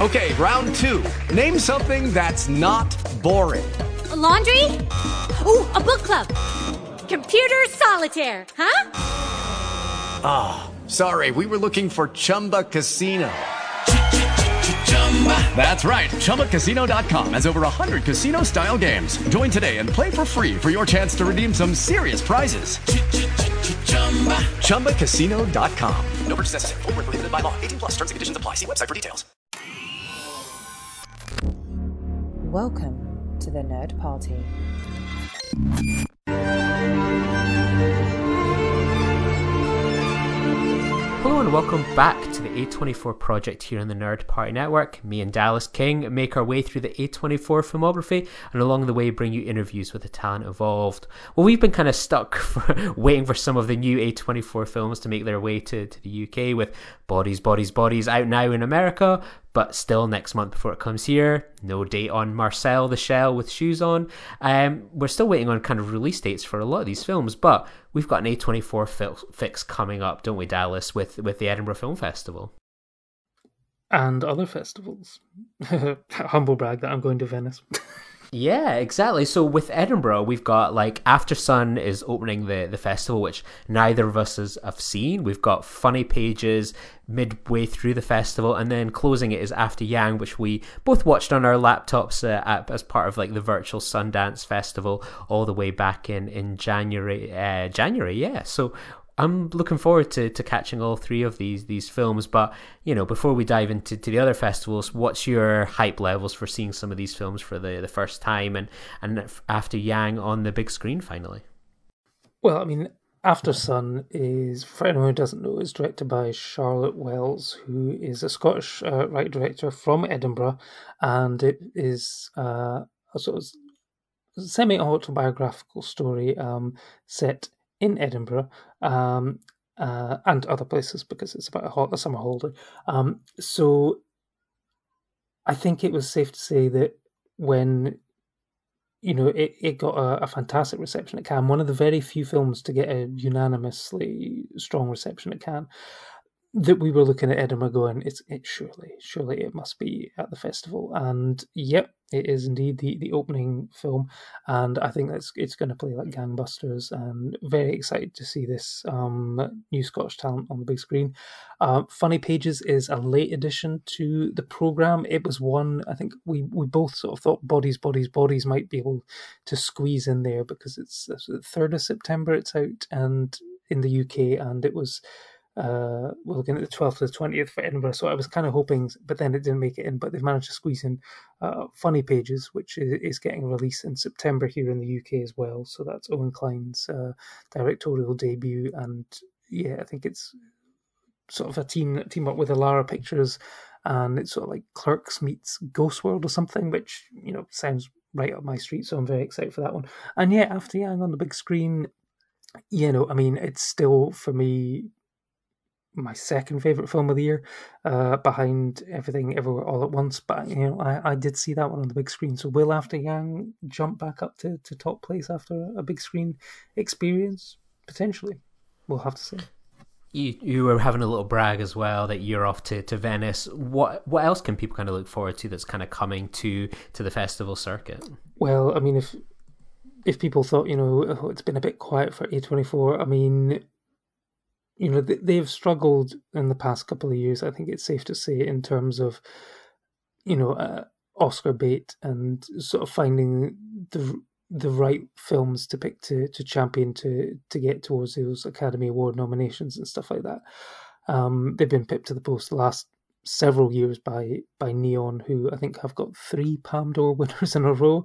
Okay, round two. Name something that's not boring. A laundry? Ooh, a book club. Computer solitaire, huh? Ah, oh, sorry, we were looking for Chumba Casino. That's right, ChumbaCasino.com has over 100 casino-style games. Join today and play for free for your chance to redeem some serious prizes. ChumbaCasino.com. No purchase necessary. Void where prohibited by law. 18+ terms and conditions apply. See website for details. Welcome to the Nerd Party. Hello and welcome back to the A24 project here on the Nerd Party Network. Me and Dallas King make our way through the A24 filmography and along the way bring you interviews with the talent involved. Well, we've been kind of stuck waiting for some of the new A24 films to make their way to the UK with Bodies out now in America, but still next month before it comes here. No date on Marcel the Shell with Shoes On. We're still waiting on kind of release dates for a lot of these films, but we've got an A24 fix coming up, don't we, Dallas, with the Edinburgh Film Festival? And other festivals. Humble brag that I'm going to Venice. Yeah, exactly. So with Edinburgh, we've got like After Sun is opening the festival, which neither of us have seen. We've got Funny Pages midway through the festival, and then closing it is After Yang, which we both watched on our laptops as part of like the virtual Sundance Festival all the way back in January. Yeah. So I'm looking forward to catching all three of these films. But, you know, before we dive into the other festivals, what's your hype levels for seeing some of these films for the first time and After Yang on the big screen finally? Well, I mean, After Sun is, for anyone who doesn't know, is directed by Charlotte Wells, who is a Scottish writer-director from Edinburgh, and it is a sort of semi-autobiographical story set in Edinburgh and other places because it's about a summer holiday. So I think it was safe to say that when, you know, it got a fantastic reception at Cannes, one of the very few films to get a unanimously strong reception at Cannes, that we were looking at Edinburgh going, surely it must be at the festival. And yep, it is indeed the opening film, and I think it's going to play like gangbusters, and very excited to see this new Scottish talent on the big screen. Funny Pages is a late addition to the programme. It was one, I think we both sort of thought Bodies might be able to squeeze in there because it's the 3rd of September it's out and in the UK, and it was we're looking at the 12th to the 20th for Edinburgh, so I was kind of hoping, but then it didn't make it in, but they've managed to squeeze in Funny Pages, which is getting released in September here in the UK as well, so that's Owen Klein's directorial debut, and yeah, I think it's sort of a team up with Alara Pictures, and it's sort of like Clerks meets Ghost World or something, which, you know, sounds right up my street, so I'm very excited for that one. And yeah, After Yang on the big screen, you know, I mean, it's still, for me, my second favourite film of the year, behind Everything Everywhere All at Once. But, you know, I did see that one on the big screen. So will After Yang jump back up to top place after a big screen experience? Potentially. We'll have to see. You were having a little brag as well that you're off to Venice. What else can people kind of look forward to that's kind of coming to the festival circuit? Well, I mean, if people thought, you know, oh, it's been a bit quiet for A24, I mean, you know, they've struggled in the past couple of years, I think it's safe to say, in terms of, you know, Oscar bait and sort of finding the right films to pick to champion to get towards those Academy Award nominations and stuff like that. They've been pipped to the post the last several years by Neon, who I think have got 3 Palme d'Or winners in a row,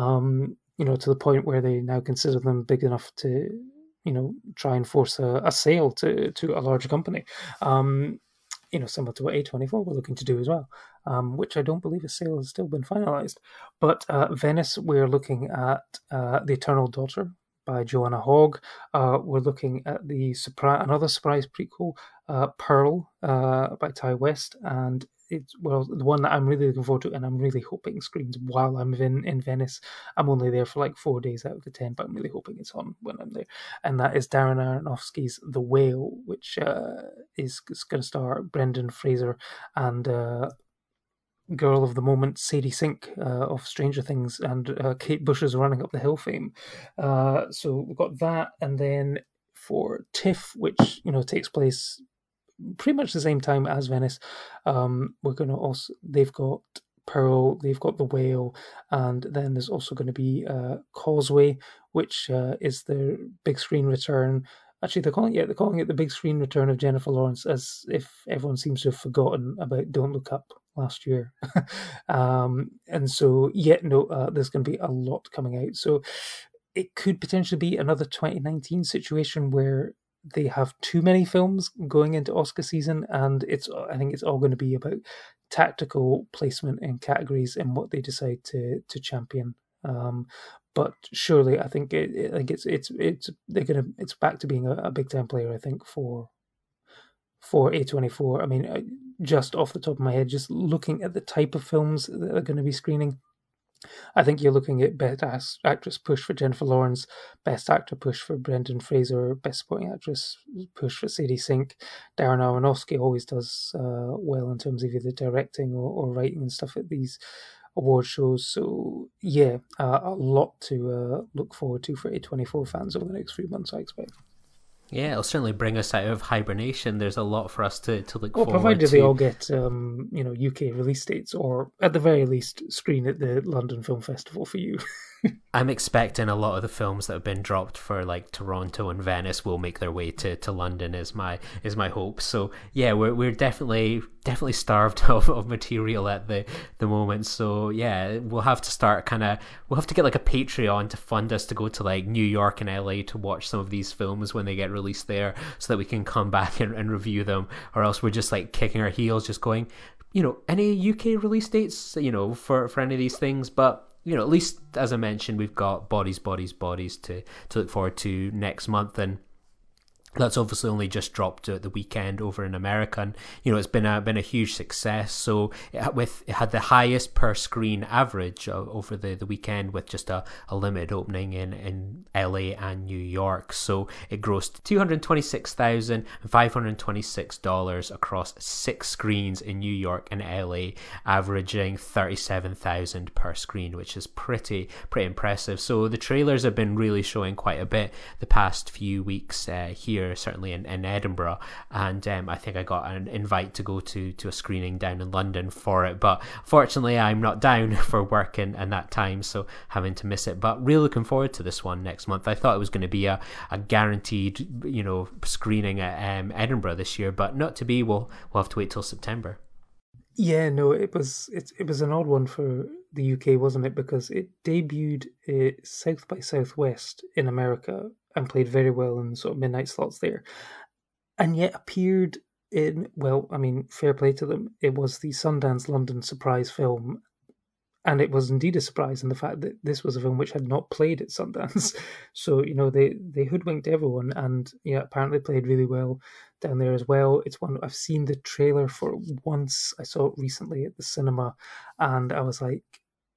you know, to the point where they now consider them big enough to, you know, try and force a sale to a large company. You know, similar to what A24 were looking to do as well, which I don't believe a sale has still been finalised. But Venice, we're looking at The Eternal Daughter by Joanna Hogg. We're looking at another surprise prequel, Pearl, by Ty West, and it's, well, the one that I'm really looking forward to, and I'm really hoping screens while I'm in Venice. I'm only there for like 4 days out of the 10, but I'm really hoping it's on when I'm there. And that is Darren Aronofsky's The Whale, which is going to star Brendan Fraser and girl of the moment, Sadie Sink of Stranger Things, and Kate Bush's Running Up the Hill fame. So we've got that, and then for TIFF, which takes place pretty much the same time as Venice, we're going to also they've got Pearl, they've got The Whale, and then there's also going to be Causeway, which is the big screen return. Actually, they're calling it the big screen return of Jennifer Lawrence, as if everyone seems to have forgotten about Don't Look Up last year. And so, there's going to be a lot coming out. So it could potentially be another 2019 situation where they have too many films going into Oscar season, and I think it's all going to be about tactical placement in categories and what they decide to champion. But surely, I think it's back to being a big time player. I think for A24. I mean, just off the top of my head, just looking at the type of films that are going to be screening, I think you're looking at Best Actress push for Jennifer Lawrence, Best Actor push for Brendan Fraser, Best Supporting Actress push for Sadie Sink. Darren Aronofsky always does well in terms of either directing or writing and stuff at these award shows. So yeah, a lot to look forward to for A24 fans over the next few months, I expect. Yeah, it'll certainly bring us out of hibernation. There's a lot for us to look forward to. Provided they all get UK release dates, or at the very least screen at the London Film Festival for you. I'm expecting a lot of the films that have been dropped for like Toronto and Venice will make their way to London is my hope. So yeah, we're definitely starved of material at the moment. So yeah, we'll have to get like a Patreon to fund us to go to like New York and LA to watch some of these films when they get released there, so that we can come back and review them, or else we're just like kicking our heels just going, any UK release dates, for any of these things. But at least, as I mentioned, we've got Bodies to look forward to next month, and that's obviously only just dropped at the weekend over in America, and it's been a huge success. So it had the highest per screen average over the weekend, with just a limited opening in LA and New York. So it grossed $226,526 across 6 screens in New York and LA, averaging $37,000 per screen, which is pretty impressive. So the trailers have been really showing quite a bit the past few weeks here, certainly in Edinburgh, and I think I got an invite to go to a screening down in London for it, but fortunately I'm not down for work and that time, so having to miss it. But really looking forward to this one next month. I thought it was going to be a guaranteed screening at Edinburgh this year, but not to be. We'll have to wait till September. Yeah, no, it was an odd one for the UK, wasn't it? Because it debuted South by Southwest in America and played very well in sort of midnight slots there, and yet appeared in, fair play to them, it was the Sundance London surprise film, and it was indeed a surprise in the fact that this was a film which had not played at Sundance. So they hoodwinked everyone, and apparently played really well down there as well. It's one I've seen the trailer for once. I saw it recently at the cinema, and I was like,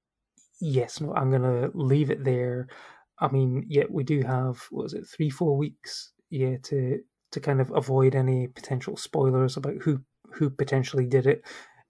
yes, no, I'm gonna leave it there. I mean, we do have, 3-4 weeks, to kind of avoid any potential spoilers about who potentially did it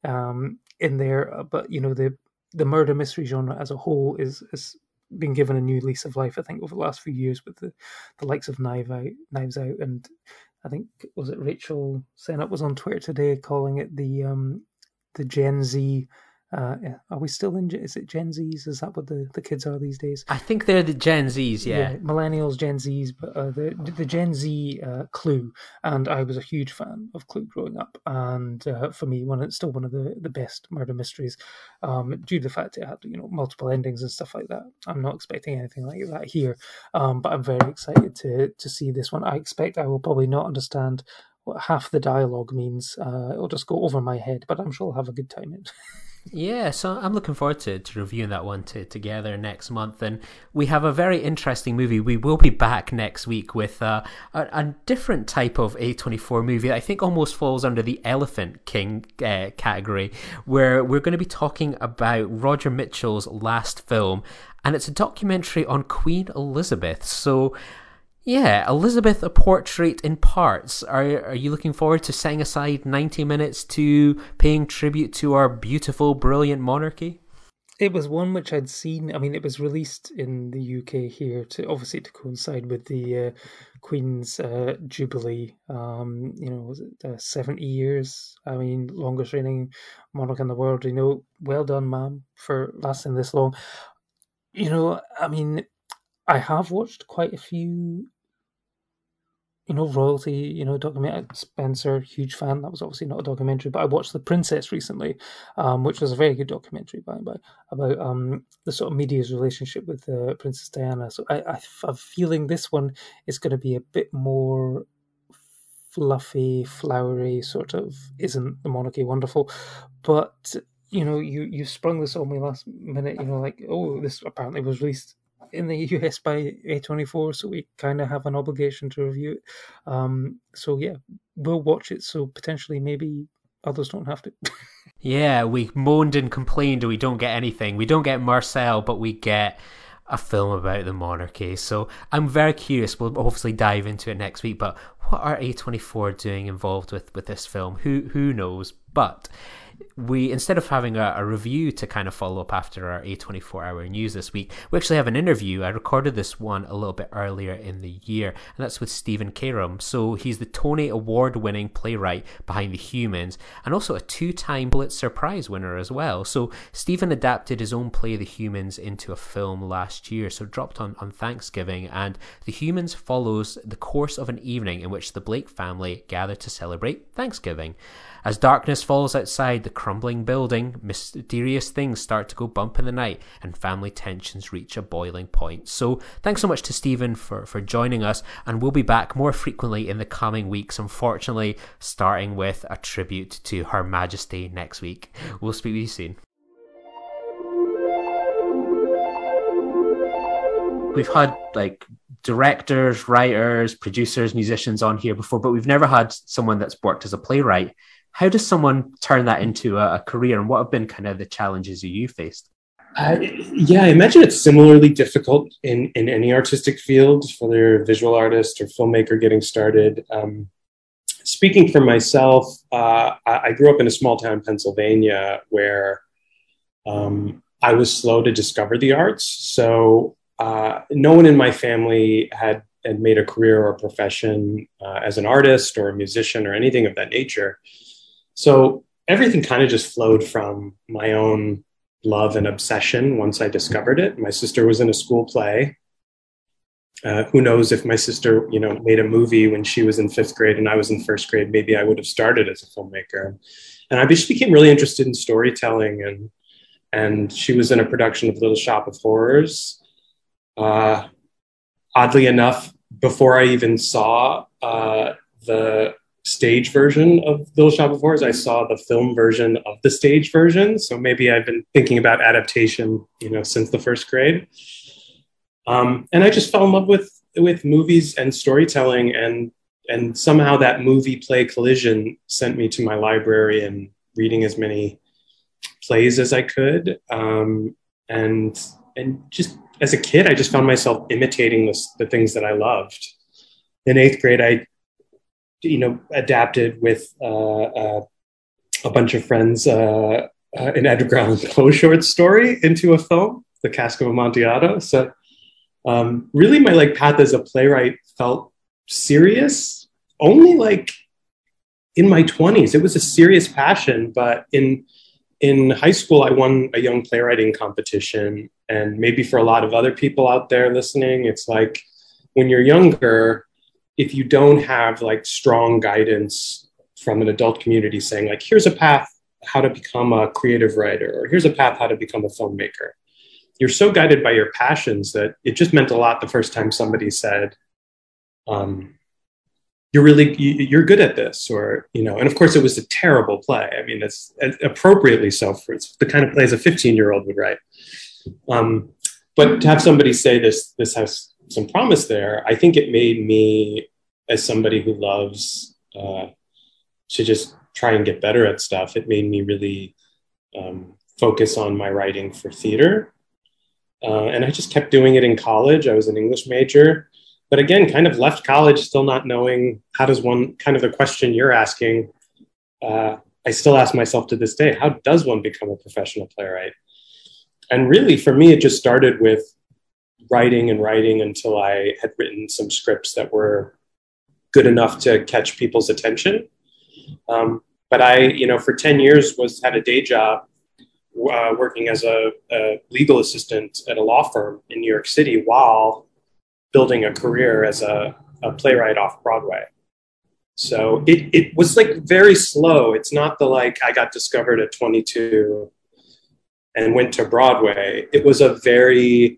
in there. But the murder mystery genre as a whole is been given a new lease of life, I think, over the last few years, with the likes of Knives Out, and I think, was it Rachel Sennett was on Twitter today calling it the Gen Z. Are we still in? Is it Gen Zs? Is that what the kids are these days? I think they're the Gen Zs, yeah. Millennials, Gen Zs, but the Gen Z Clue, and I was a huge fan of Clue growing up, and for me, it's still one of the best murder mysteries, due to the fact it had multiple endings and stuff like that. I'm not expecting anything like that here, but I'm very excited to see this one. I expect I will probably not understand what half the dialogue means. It'll just go over my head, but I'm sure I'll have a good time in it. Yeah, so I'm looking forward to reviewing that one together next month. And we have a very interesting movie. We will be back next week with a different type of A24 movie that I think almost falls under the Elephant King category, where we're going to be talking about Roger Mitchell's last film, and it's a documentary on Queen Elizabeth. So Yeah, Elizabeth, a portrait in parts. Are you looking forward to setting aside 90 minutes to paying tribute to our beautiful, brilliant monarchy? It was one which I'd seen. I mean, it was released in the UK here to obviously to coincide with the Queen's Jubilee. Was it 70 years? I mean, longest reigning monarch in the world. Well done, ma'am, for lasting this long. I mean, I have watched quite a few royalty, documentary. Spencer, huge fan. That was obviously not a documentary, but I watched The Princess recently, which was a very good documentary by about the sort of media's relationship with Princess Diana. So I have a feeling this one is going to be a bit more fluffy, flowery, sort of isn't the monarchy wonderful? But you sprung this on me last minute. Like, oh, this apparently was released in the US by A24, so we kind of have an obligation to review it. So yeah, we'll watch it. So potentially, maybe others don't have to. Yeah, we moaned and complained and we don't get anything. We don't get Marcel, but we get a film about the monarchy. So I'm very curious. We'll obviously dive into it next week, but what are A24 doing involved with this film? Who knows? But we, instead of having a review to kind of follow up after our A24 hour news this week, we actually have an interview. I recorded this one a little bit earlier in the year, and that's with Stephen Karam. So he's the Tony Award-winning playwright behind The Humans, and also a 2-time Pulitzer Prize winner as well. So Stephen adapted his own play The Humans into a film last year, so it dropped on Thanksgiving, and The Humans follows the course of an evening in which the Blake family gather to celebrate Thanksgiving. As darkness falls outside the crumbling building, mysterious things start to go bump in the night and family tensions reach a boiling point. So thanks so much to Stephen for joining us, and we'll be back more frequently in the coming weeks, unfortunately starting with a tribute to Her Majesty next week. We'll speak with you soon. We've had directors, writers, producers, musicians on here before, but we've never had someone that's worked as a playwright. How does someone turn that into a career, and what have been kind of the challenges you faced? Yeah, I imagine it's similarly difficult in any artistic field, whether you're a visual artist or filmmaker getting started. Speaking for myself, I grew up in a small town in Pennsylvania where I was slow to discover the arts. So no one in my family had made a career or a profession as an artist or a musician or anything of that nature. So everything kind of just flowed from my own love and obsession once I discovered it. My sister was in a school play. Who knows if my sister, made a movie when she was in 5th grade and I was in 1st grade, maybe I would have started as a filmmaker. And I just became really interested in storytelling. And she was in a production of Little Shop of Horrors. Oddly enough, before I even saw the stage version of Little Shop of Horrors, I saw the film version of the stage version. So maybe I've been thinking about adaptation, since the 1st grade. And I just fell in love with movies and storytelling, and somehow that movie play collision sent me to my library and reading as many plays as I could. And just as a kid, I just found myself imitating the things that I loved. In 8th grade, I adapted with a bunch of friends an Edgar Allan Poe short story into a film, The Cask of Amontillado. So really my path as a playwright felt serious only in my 20s. It was a serious passion, but in high school, I won a young playwriting competition. And maybe for a lot of other people out there listening, it's like when you're younger, if you don't have strong guidance from an adult community saying here's a path how to become a creative writer, or here's a path how to become a filmmaker, you're so guided by your passions that it just meant a lot the first time somebody said, you're good at this, or, and of course it was a terrible play. I mean, it's appropriately so, for it's the kind of plays a 15-year-old would write. But to have somebody say this has some promise there, I think it made me, as somebody who loves to just try and get better at stuff, it made me really focus on my writing for theater. And I just kept doing it in college. I was an English major. but again, kind of left college still not knowing how does one, kind of the question you're asking. I still ask myself to this day, how does one become a professional playwright? And really, for me, it just started with writing and writing until I had written some scripts that were good enough to catch people's attention. But I, for 10 years had a day job working as a legal assistant at a law firm in New York City while building a career as a playwright off Broadway. So it was like very slow. It's not the like I got discovered at 22 and went to Broadway. It was a very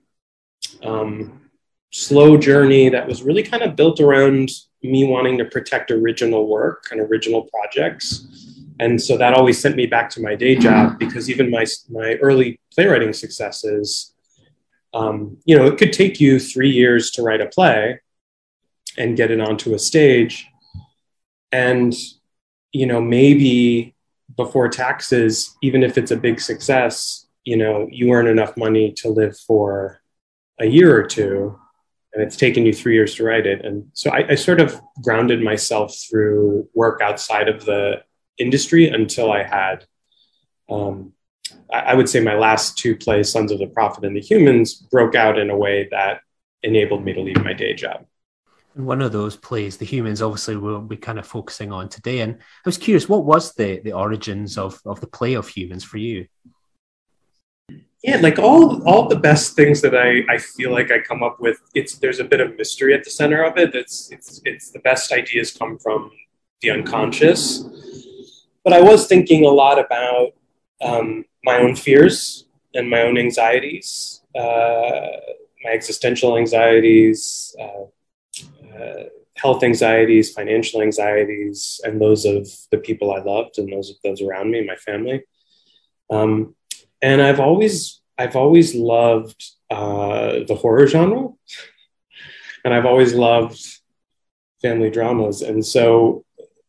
slow journey that was really kind of built around me wanting to protect original work and original projects. And so that always sent me back to my day job, because even my early playwriting successes, it could take you 3 years to write a play and get it onto a stage. And, maybe before taxes, even if it's a big success, you earn enough money to live for a year or two, and it's taken you 3 years to write it. And so I sort of grounded myself through work outside of the industry until I had, I would say my last two plays, Sons of the Prophet and The Humans, broke out in a way that enabled me to leave my day job. And one of those plays, The Humans, obviously we'll be kind of focusing on today. And I was curious, what was the origins of the play of Humans for you? Yeah, like all the best things that I feel like I come up with, there's a bit of mystery at the center of it. It's the best ideas come from the unconscious. But I was thinking a lot about my own fears and my own anxieties, my existential anxieties, health anxieties, financial anxieties, and those of the people I loved and those around me, my family. And I've always loved the horror genre, and I've always loved family dramas. And so,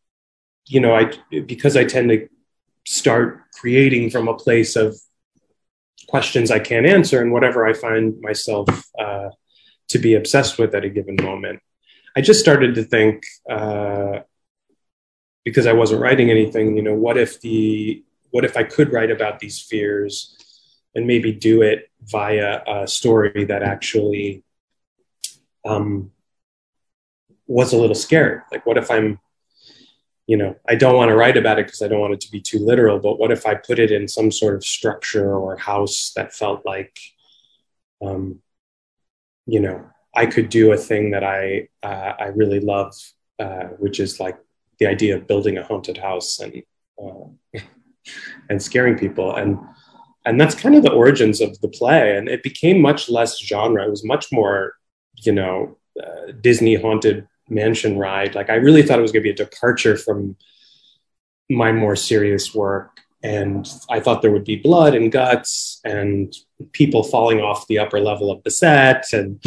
because I tend to start creating from a place of questions I can't answer and whatever I find myself to be obsessed with at a given moment, I just started to think, because I wasn't writing anything, what if I could write about these fears and maybe do it via a story that actually was a little scary? Like, what if I'm, I don't want to write about it because I don't want it to be too literal, but what if I put it in some sort of structure or house that felt like, I could do a thing that I really love, which is like the idea of building a haunted house and scaring people. And that's kind of the origins of the play. And it became much less genre. It was much more, Disney haunted mansion ride. Like, I really thought it was going to be a departure from my more serious work. And I thought there would be blood and guts and people falling off the upper level of the set and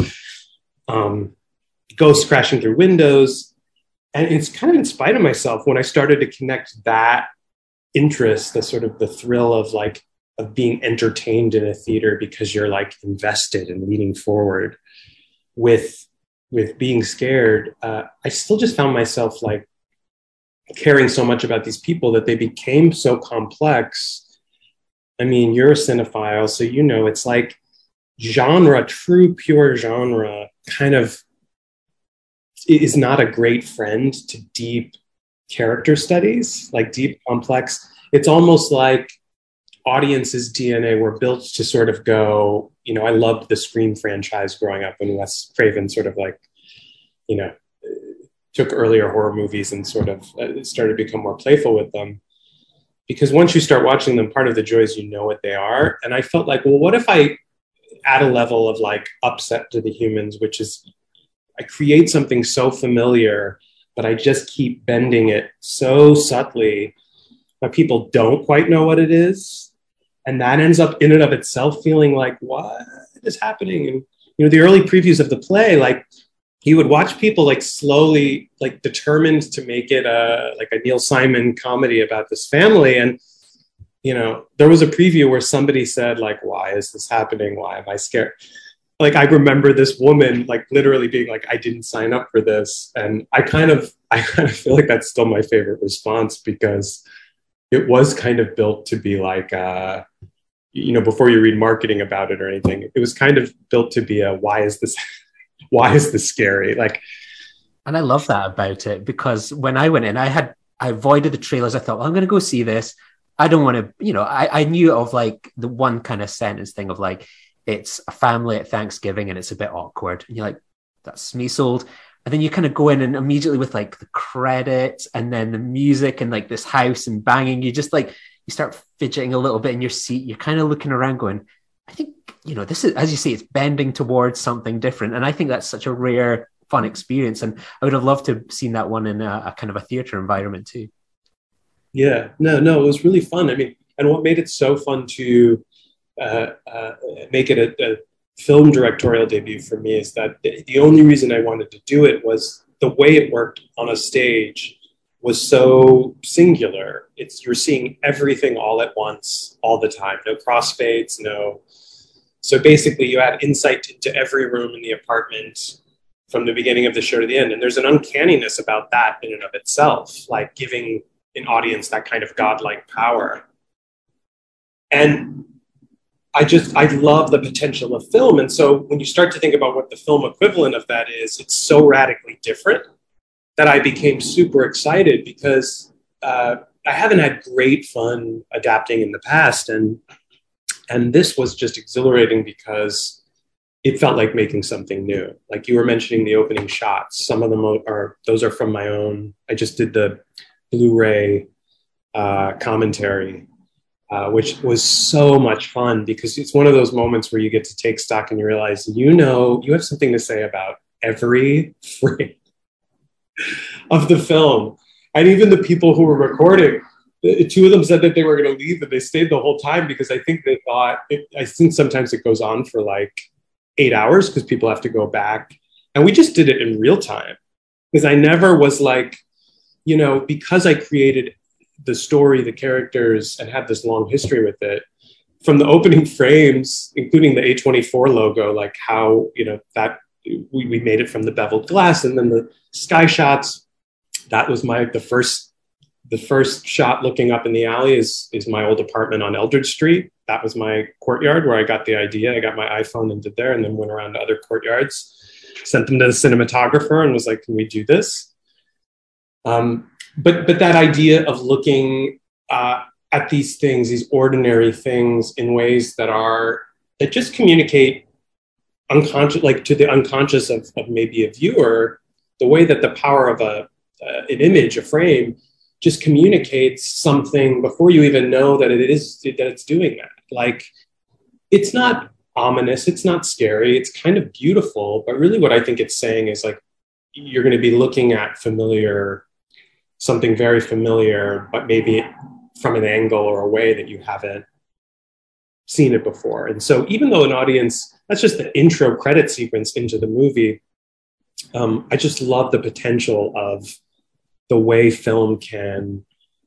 ghosts crashing through windows. And it's kind of in spite of myself when I started to connect that interest, the sort of the thrill of being entertained in a theater because you're like invested and leaning forward with being scared. I still just found myself like caring so much about these people that they became so complex. I mean, you're a cinephile, so it's like genre, true pure genre kind of is not a great friend to deep character studies, like deep complex. It's almost like audiences' DNA were built to sort of go, I loved the Scream franchise growing up when Wes Craven sort of took earlier horror movies and sort of started to become more playful with them. Because once you start watching them, part of the joy is what they are. And I felt like, well, what if I add a level of upset to The Humans, which is I create something so familiar, but I just keep bending it so subtly that people don't quite know what it is. And that ends up in and of itself feeling like, what is happening? And, the early previews of the play, you would watch people slowly, determined to make it a Neil Simon comedy about this family. And, there was a preview where somebody said why is this happening? Why am I scared? like I remember this woman like literally being like, I didn't sign up for this. And I kind of feel like that's still my favorite response, because it was kind of built to be like, before you read marketing about it or anything, it was kind of built to be a, why is this scary? Like, and I love that about it, because when I went in, I avoided the trailers. I thought, well, I'm going to go see this. I don't want to, I knew of like the one kind of sentence thing of like, it's a family at Thanksgiving and it's a bit awkward. And you're like, that's me sold. And then you kind of go in and immediately with like the credits and then the music and like this house and banging, you just like, you start fidgeting a little bit in your seat. You're kind of looking around going, I think, this is, as you say, it's bending towards something different. And I think that's such a rare, fun experience. And I would have loved to have seen that one in a kind of a theater environment too. Yeah, no, it was really fun. I mean, and what made it so fun to make it a film directorial debut for me is that the only reason I wanted to do it was the way it worked on a stage was so singular. You're seeing everything all at once, all the time. No crossfades, no. So basically, you had insight into every room in the apartment from the beginning of the show to the end. And there's an uncanniness about that in and of itself, like giving an audience that kind of godlike power. And I love the potential of film. And so when you start to think about what the film equivalent of that is, it's so radically different that I became super excited, because I haven't had great fun adapting in the past. And this was just exhilarating because it felt like making something new. Like you were mentioning the opening shots. Some of them those are from my own. I just did the Blu-ray commentary, which was so much fun, because it's one of those moments where you get to take stock and you realize, you have something to say about every frame of the film. And even the people who were recording, two of them said that they were going to leave, but they stayed the whole time, because I think they thought, I think sometimes it goes on for like 8 hours because people have to go back. And we just did it in real time, because I never was like, because I created the story, the characters, and had this long history with it, from the opening frames, including the A24 logo, like how, that we made it from the beveled glass, and then the sky shots. That was the first shot looking up in the alley is my old apartment on Eldridge Street. That was my courtyard where I got the idea. I got my iPhone and did there, and then went around to other courtyards, sent them to the cinematographer and was like, can we do this? But that idea of looking at these things, these ordinary things, in ways that just communicate unconscious, like to the unconscious of maybe a viewer, the way that the power of an image, a frame, just communicates something before you even know that it's doing that. Like, it's not ominous, it's not scary, it's kind of beautiful, but really what I think it's saying is like, you're going to be looking at something very familiar, but maybe from an angle or a way that you haven't seen it before. And so even though an audience, that's just the intro credit sequence into the movie, I just love the potential of the way film can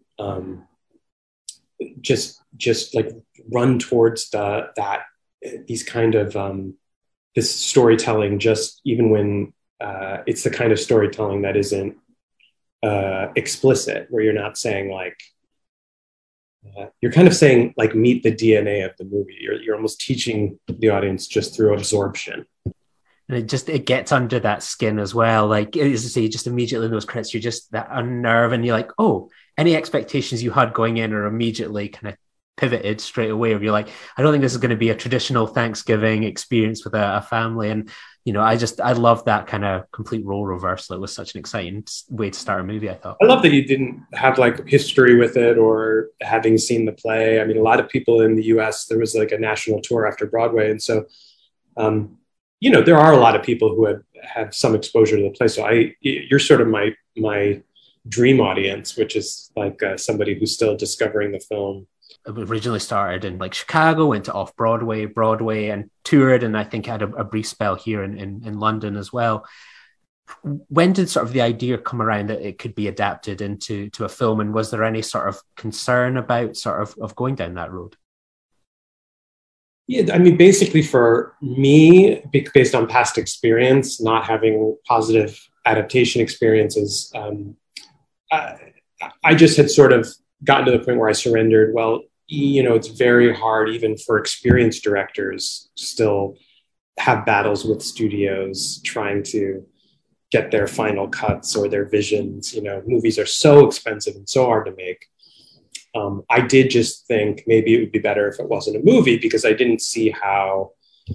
just like run towards these kind of this storytelling, just even when it's the kind of storytelling that isn't explicit, where you're not saying like, you're kind of saying like, meet the DNA of the movie. You're almost teaching the audience just through absorption. And it gets under that skin as well. Like, as I say, just immediately in those credits, you're just that unnerved, and you're like, oh, any expectations you had going in are immediately kind of pivoted straight away. Where you're like, I don't think this is going to be a traditional Thanksgiving experience with a family. And, I love that kind of complete role reversal. It was such an exciting way to start a movie, I thought. I love that you didn't have like history with it or having seen the play. I mean, a lot of people in the US, there was like a national tour after Broadway. And so, there are a lot of people who have some exposure to the play. So you're sort of my dream audience, which is like somebody who's still discovering the film. It originally started in like Chicago, went to Broadway, and toured, and I think had a brief spell here in London as well. When did sort of the idea come around that it could be adapted into a film, and was there any sort of concern about sort of going down that road? Yeah, I mean, basically for me, based on past experience, not having positive adaptation experiences, I, I just had sort of gotten to the point where I surrendered. Well, it's very hard even for experienced directors to still have battles with studios trying to get their final cuts or their visions. Movies are so expensive and so hard to make. I did just think maybe it would be better if it wasn't a movie, because I didn't see how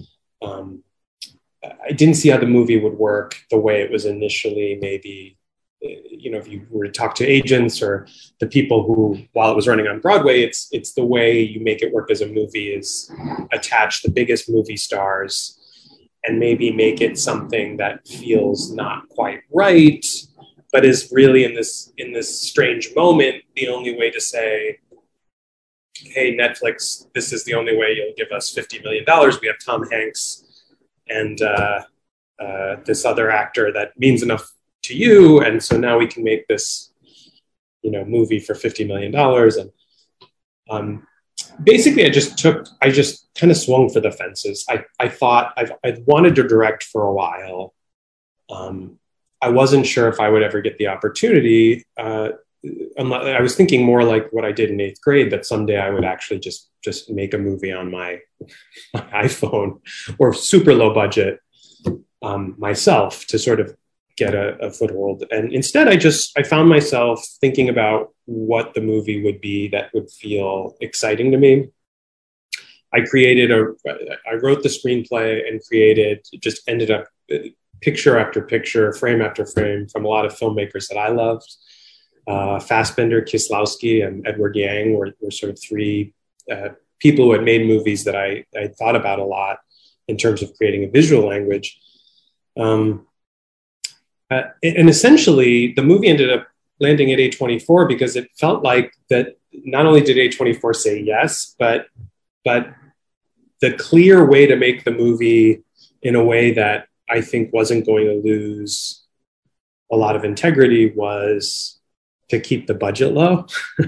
the movie would work the way it was initially. Maybe, if you were to talk to agents or the people who, while it was running on Broadway, it's the way you make it work as a movie is attach the biggest movie stars and maybe make it something that feels not quite right, but is really in this strange moment the only way to say, hey, Netflix, this is the only way you'll give us $50 million. We have Tom Hanks and this other actor that means enough to you, and so now we can make this movie for $50 million. And basically I just kind of swung for the fences. I thought I'd wanted to direct for a while. I wasn't sure if I would ever get the opportunity. I was thinking more like what I did in 8th grade, that someday I would actually just make a movie on my iPhone or super low budget myself to sort of get a foothold. And instead I found myself thinking about what the movie would be that would feel exciting to me. I wrote the screenplay and ended up picture after picture, frame after frame from a lot of filmmakers that I loved. Fassbinder, Kieslowski, and Edward Yang were sort of three people who had made movies that I thought about a lot in terms of creating a visual language. And essentially, the movie ended up landing at A24 because it felt like that not only did A24 say yes, but the clear way to make the movie in a way that I think wasn't going to lose a lot of integrity was to keep the budget low.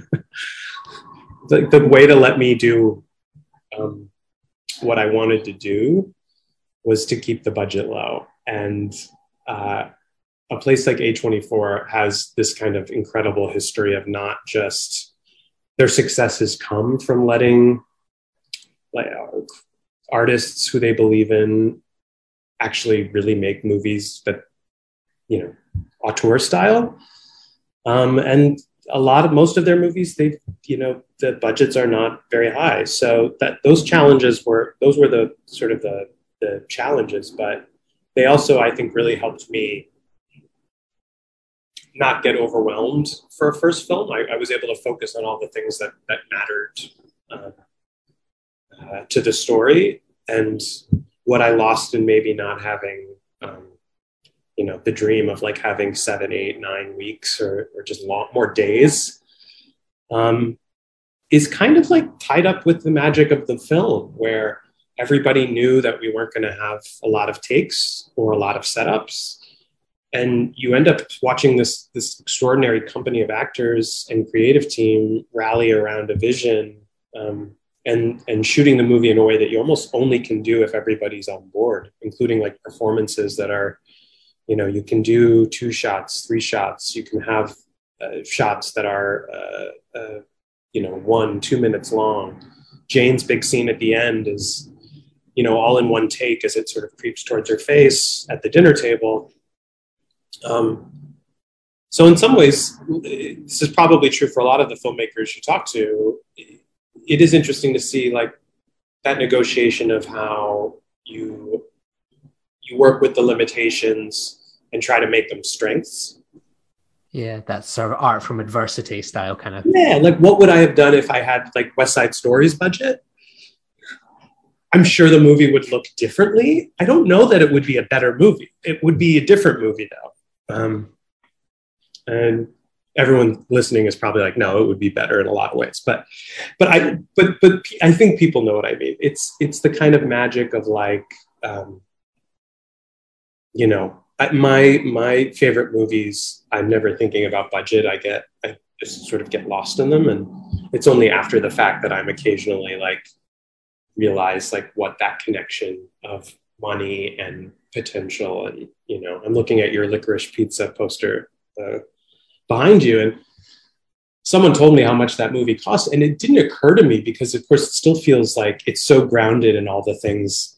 The way to let me do what I wanted to do was to keep the budget low. And a place like A24 has this kind of incredible history of not just their successes come from letting artists who they believe in actually really make movies that, auteur style. And most of their movies, the budgets are not very high. So those were the sort of the challenges, but they also, I think, really helped me not get overwhelmed for a first film. I was able to focus on all the things that mattered to the story, and what I lost in maybe not having, the dream of like having 7, 8, 9 weeks or just more days, is kind of like tied up with the magic of the film, where everybody knew that we weren't going to have a lot of takes or a lot of setups. And you end up watching this extraordinary company of actors and creative team rally around a vision, and shooting the movie in a way that you almost only can do if everybody's on board, including like performances that are, you can do 2 shots, 3 shots. You can have shots that are, 1, 2 minutes long. Jane's big scene at the end is, all in one take as it sort of creeps towards her face at the dinner table. So in some ways, this is probably true for a lot of the filmmakers you talk to. It is interesting to see like that negotiation of how you work with the limitations and try to make them strengths. Yeah, that's sort of art from adversity style kind of. Yeah, like what would I have done if I had like West Side Story's budget? I'm sure the movie would look differently. I don't know that it would be a better movie. It would be a different movie though. And everyone listening is probably like, no, it would be better in a lot of ways. But I think people know what I mean. It's the kind of magic of like, my favorite movies, I'm never thinking about budget. I just sort of get lost in them. And it's only after the fact that I'm occasionally like realize like what that connection of money and potential, and I'm looking at your Licorice Pizza poster behind you, and someone told me how much that movie cost, and it didn't occur to me because, of course, it still feels like it's so grounded in all the things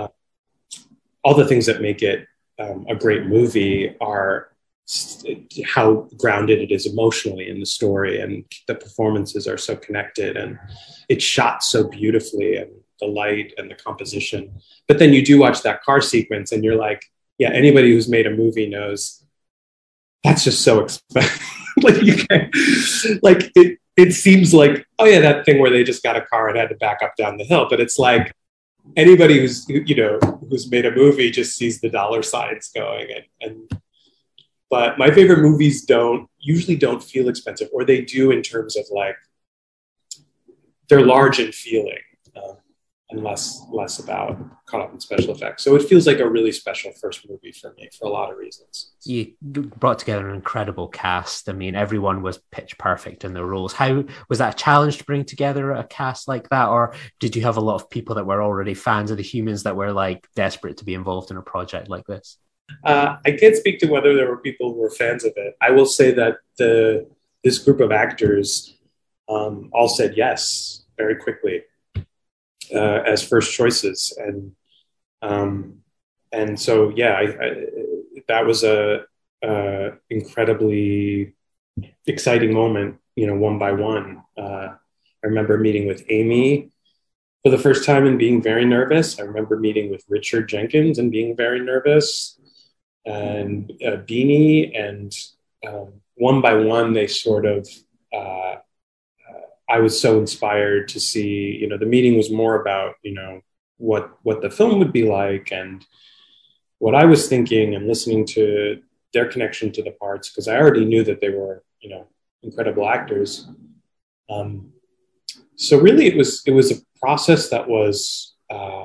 that make it a great movie are how grounded it is emotionally in the story, and the performances are so connected, and it's shot so beautifully, and the light and the composition. But then you do watch that car sequence and you're like, yeah, anybody who's made a movie knows that's just so expensive. Like you can't, like it seems like, oh yeah, that thing where they just got a car and had to back up down the hill. But it's like anybody who's made a movie just sees the dollar signs going, but my favorite movies usually don't feel expensive, or they do in terms of like they're large in feeling, and less about caught up in special effects. So it feels like a really special first movie for me for a lot of reasons. You brought together an incredible cast. I mean, everyone was pitch perfect in their roles. How was that a challenge to bring together a cast like that, or did you have a lot of people that were already fans of the Humans that were like desperate to be involved in a project like this? I can't speak to whether there were people who were fans of it. I will say that this group of actors all said yes very quickly as first choices, and so yeah, that was a incredibly exciting moment. One by one. I remember meeting with Amy for the first time and being very nervous. I remember meeting with Richard Jenkins and being very nervous, and Beanie, and one by one they sort of I was so inspired to see, the meeting was more about, what the film would be like and what I was thinking, and listening to their connection to the parts, because I already knew that they were, incredible actors. So really it was a process that was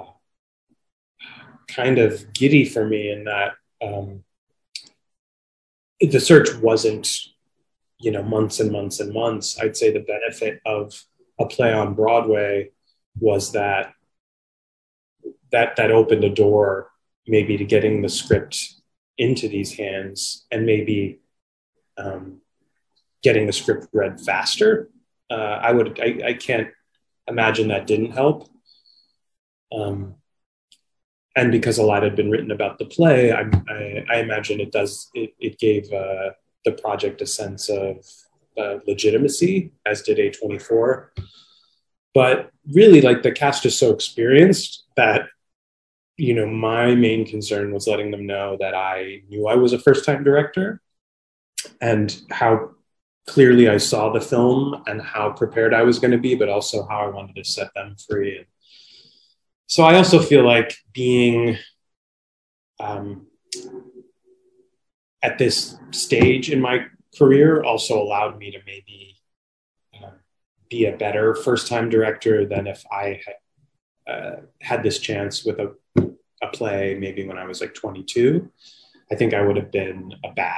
kind of giddy for me, in that the search wasn't, months and months and months. I'd say the benefit of a play on Broadway was that opened a door maybe to getting the script into these hands, and maybe getting the script read faster. I can't imagine that didn't help. And because a lot had been written about the play, I imagine it gave the project a sense of legitimacy, as did A24. But really, like, the cast is so experienced that, my main concern was letting them know that I knew I was a first-time director, and how clearly I saw the film and how prepared I was going to be, but also how I wanted to set them free. And so I also feel like being at this stage in my career also allowed me to maybe be a better first-time director than if I had this chance with a play maybe when I was like 22. I think I would have been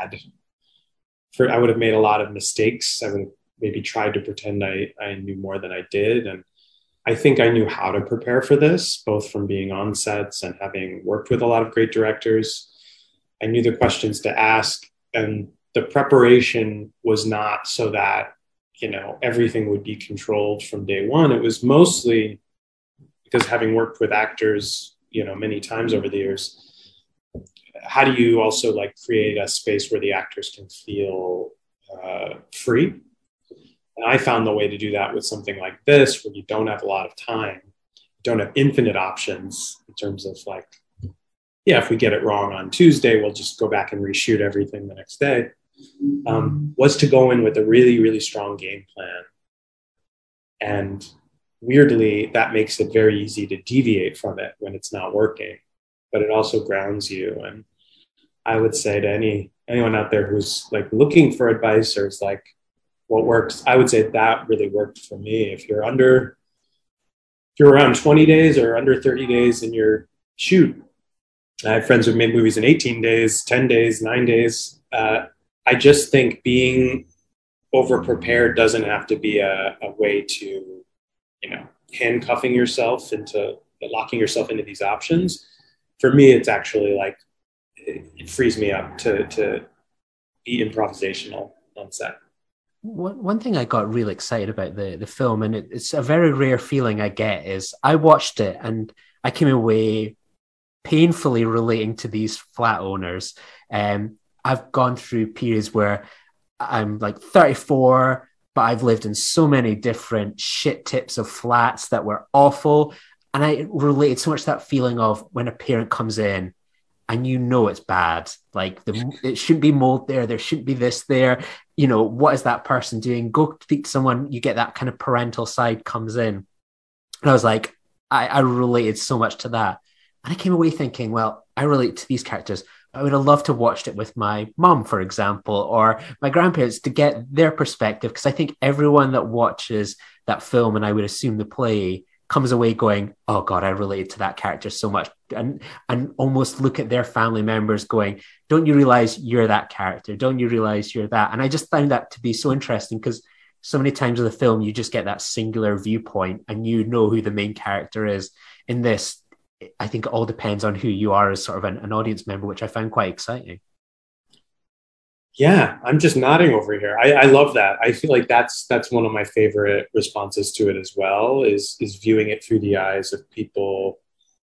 I would have made a lot of mistakes. I would have maybe tried to pretend I knew more than I did. And I think I knew how to prepare for this, both from being on sets and having worked with a lot of great directors. I knew the questions to ask, and the preparation was not so that, everything would be controlled from day one. It was mostly because, having worked with actors, many times over the years, how do you also like create a space where the actors can feel free? And I found the way to do that with something like this, where you don't have a lot of time, you don't have infinite options in terms of like, yeah, if we get it wrong on Tuesday, we'll just go back and reshoot everything the next day, was to go in with a really, really strong game plan. And weirdly, that makes it very easy to deviate from it when it's not working, but it also grounds you. And I would say to anyone out there who's like looking for advice, or is like, what works, I would say that really worked for me. If you're around 20 days or under 30 days in your shoot, I have friends who've made movies in 18 days, 10 days, 9 days. I just think being over prepared doesn't have to be a way to, handcuffing yourself into locking yourself into these options. For me, it's actually like it frees me up to be improvisational on set. One thing I got really excited about the film, and it's a very rare feeling I get, is I watched it and I came away painfully relating to these flat owners. I've gone through periods where I'm like 34, but I've lived in so many different shit tips of flats that were awful. And I related so much to that feeling of when a parent comes in and you know it's bad. Like it shouldn't be mold there. There shouldn't be this there. You know, what is that person doing? Go speak to someone. You get that kind of parental side comes in. And I was like, I related so much to that. And I came away thinking, well, I relate to these characters. I would have loved to have watched it with my mum, for example, or my grandparents to get their perspective. Because I think everyone that watches that film, and I would assume the play, comes away going, oh God, I related to that character so much. And almost look at their family members going, don't you realize you're that character? Don't you realize you're that? And I just found that to be so interesting because so many times in the film, you just get that singular viewpoint and you know who the main character is. In this, I think it all depends on who you are as sort of an audience member, which I found quite exciting. Yeah, I'm just nodding over here. I love that. I feel like that's one of my favorite responses to it as well, is viewing it through the eyes of people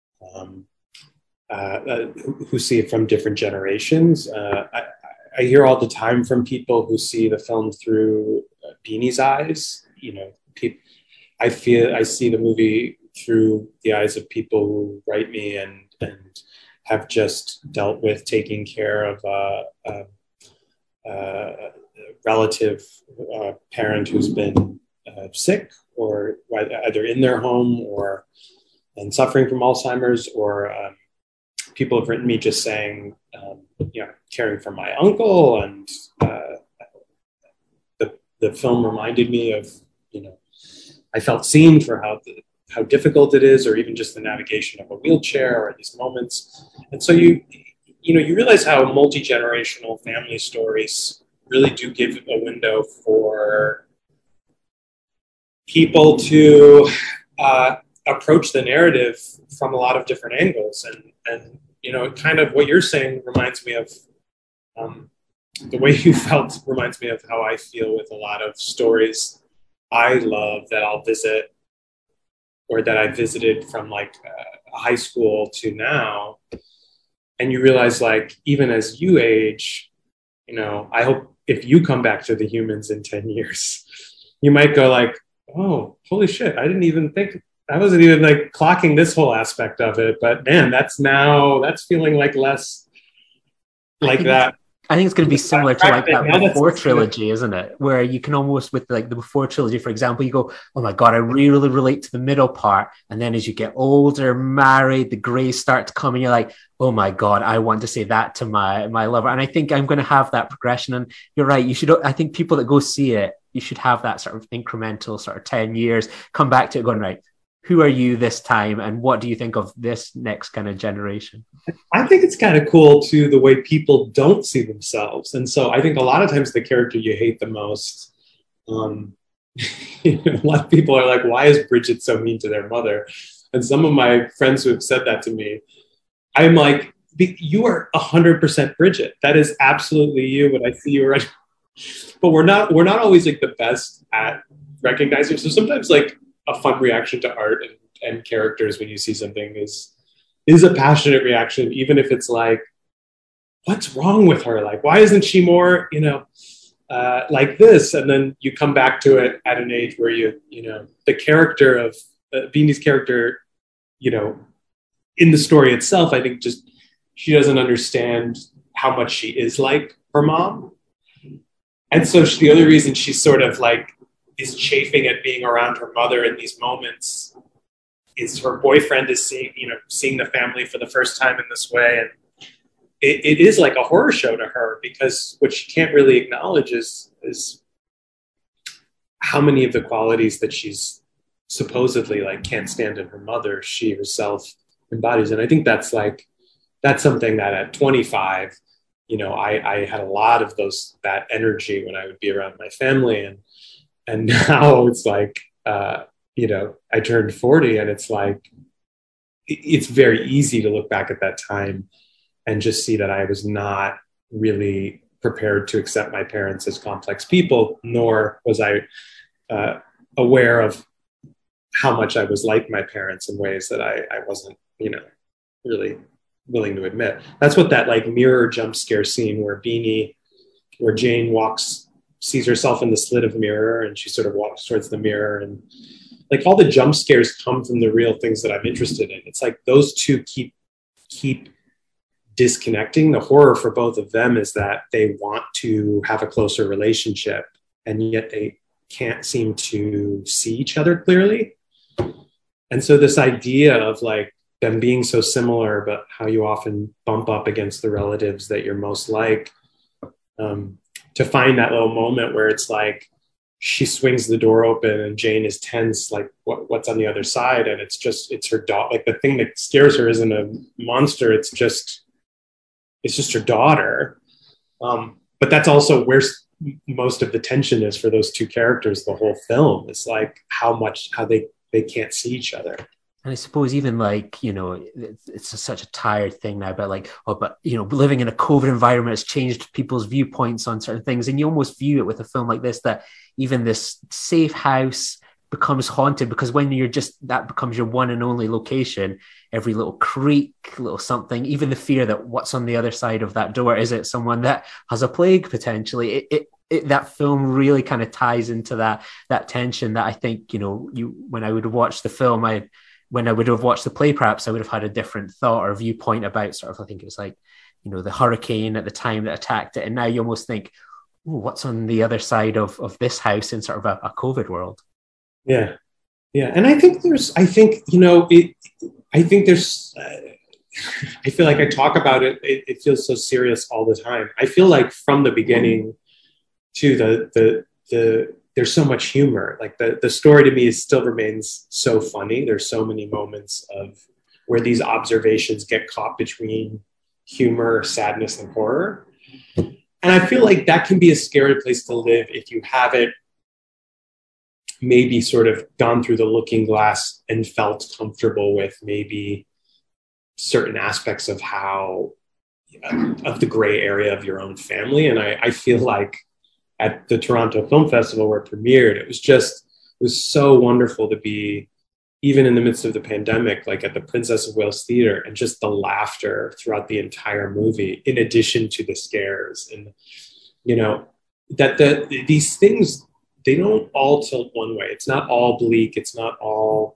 who see it from different generations. I hear all the time from people who see the film through Beanie's eyes. You know, I see the movie through the eyes of people who write me and have just dealt with taking care of a relative parent who's been sick or either in their home and suffering from Alzheimer's, or people have written me just saying, caring for my uncle, and the film reminded me of, I felt seen for how difficult it is, or even just the navigation of a wheelchair or these moments. And so you realize how multi-generational family stories really do give a window for people to approach the narrative from a lot of different angles. And kind of what you're saying reminds me of the way you felt reminds me of how I feel with a lot of stories I love that I'll visit, or that I visited from like high school to now. And you realize, like, even as you age, I hope if you come back to the Humans in 10 years, you might go like, oh, holy shit, I didn't even think, I wasn't even like clocking this whole aspect of it. But man, that's feeling like less like that. I think it's going to be similar to like that Before trilogy, isn't it? Where you can almost, with like the Before trilogy, for example, you go, oh my God, I really relate to the middle part. And then as you get older, married, the grays start to come and you're like, oh my God, I want to say that to my lover. And I think I'm going to have that progression. And you're right. I think people that go see it, you should have that sort of incremental sort of 10 years, come back to it going, right, who are you this time? And what do you think of this next kind of generation? I think it's kind of cool too, the way people don't see themselves. And so I think a lot of times the character you hate the most, a lot of people are like, why is Bridget so mean to their mother? And some of my friends who have said that to me, I'm like, you are 100% Bridget. That is absolutely you. When I see you, right? But we're not always like the best at recognizing. So sometimes like a fun reaction to art and characters when you see something is a passionate reaction, even if it's like, what's wrong with her? Like, why isn't she more, like this? And then you come back to it at an age where the character of Beanie's character, in the story itself, I think just she doesn't understand how much she is like her mom. And so the other reason she's sort of like is chafing at being around her mother in these moments is her boyfriend is seeing the family for the first time in this way. And it is like a horror show to her, because what she can't really acknowledge is how many of the qualities that she's supposedly like can't stand in her mother, she herself embodies. And I think that's something that at 25, I had a lot of that energy when I would be around my family. And now it's like, I turned 40, and it's like, it's very easy to look back at that time and just see that I was not really prepared to accept my parents as complex people, nor was I aware of how much I was like my parents in ways that I wasn't, really willing to admit. That's what that like mirror jump scare scene where Jane sees herself in the slit of the mirror, and she sort of walks towards the mirror, and like all the jump scares come from the real things that I'm interested in. It's like those two keep disconnecting. The horror for both of them is that they want to have a closer relationship, and yet they can't seem to see each other clearly. And so this idea of like them being so similar, but how you often bump up against the relatives that you're most like, to find that little moment where it's like she swings the door open and Jane is tense, like what's on the other side, and it's her dog. Like the thing that scares her isn't a monster; it's just her daughter. But that's also where most of the tension is for those two characters. The whole film is like how they can't see each other. And I suppose even like, it's such a tired thing now, but like, living in a COVID environment has changed people's viewpoints on certain things. And you almost view it with a film like this, that even this safe house becomes haunted, because when that becomes your one and only location, every little creak, little something, even the fear that what's on the other side of that door, is it someone that has a plague potentially? That film really kind of ties into that tension that I think, when I would have watched the film, when I would have watched the play, perhaps I would have had a different thought or viewpoint about sort of, I think it was like, the hurricane at the time that attacked it. And now you almost think, what's on the other side of this house in sort of a COVID world? Yeah. Yeah. And I think I feel like I talk about it. It feels so serious all the time. I feel like from the beginning to there's so much humor. Like the story to me still remains so funny. There's so many moments of where these observations get caught between humor, sadness, and horror. And I feel like that can be a scary place to live if you haven't maybe sort of gone through the looking glass and felt comfortable with maybe certain aspects of of the gray area of your own family. And I feel like at the Toronto Film Festival where it premiered, it was so wonderful to be, even in the midst of the pandemic, like at the Princess of Wales Theatre, and just the laughter throughout the entire movie, in addition to the scares. And, that these things, they don't all tilt one way. It's not all bleak. It's not all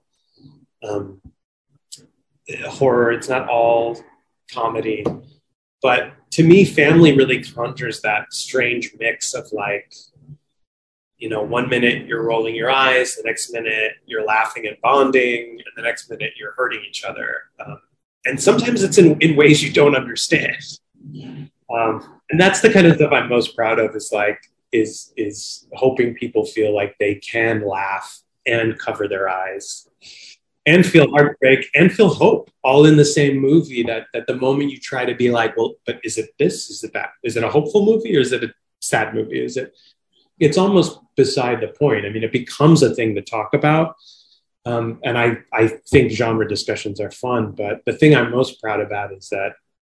horror. It's not all comedy. But to me, family really conjures that strange mix of like, 1 minute you're rolling your eyes, the next minute you're laughing and bonding, and the next minute you're hurting each other. And sometimes it's in ways you don't understand. And that's the kind of stuff I'm most proud of, is hoping people feel like they can laugh and cover their eyes and feel heartbreak and feel hope, all in the same movie. That the moment you try to be like, well, but is it this? Is it that? Is it a hopeful movie, or is it a sad movie? It's almost beside the point. I mean, it becomes a thing to talk about. And I think genre discussions are fun, but the thing I'm most proud about is that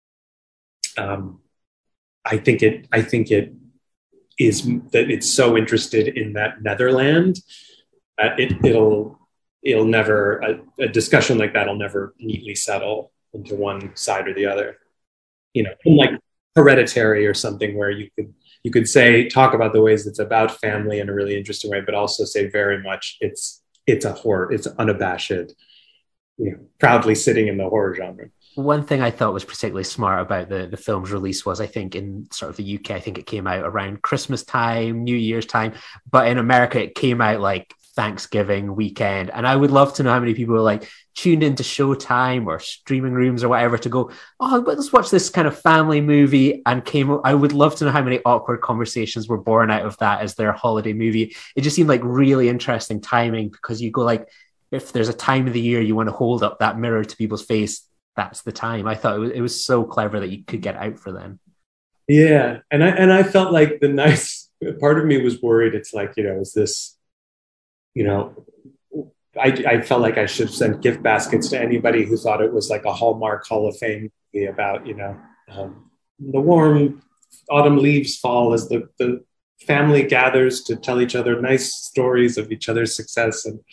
I think it is that it's so interested in that Netherland that it'll never, a discussion like that will never neatly settle into one side or the other. Like Hereditary or something, where you could say, talk about the ways it's about family in a really interesting way, but also say very much it's a horror, it's unabashed, proudly sitting in the horror genre. One thing I thought was particularly smart about the film's release was, I think in sort of the UK, I think it came out around Christmas time, New Year's time, but in America it came out like Thanksgiving weekend. And I would love to know how many people were like tuned into Showtime or streaming rooms or whatever to go, oh, let's watch this kind of family movie, and I would love to know how many awkward conversations were born out of that as their holiday movie. It just seemed like really interesting timing, because you go like, if there's a time of the year you want to hold up that mirror to people's face, that's the time. I thought it was so clever that you could get out for them. Yeah. And I felt like the nice part of me was worried. It's like, is this, I felt like I should send gift baskets to anybody who thought it was like a Hallmark Hall of Fame movie about, the warm autumn leaves fall as the family gathers to tell each other nice stories of each other's success. And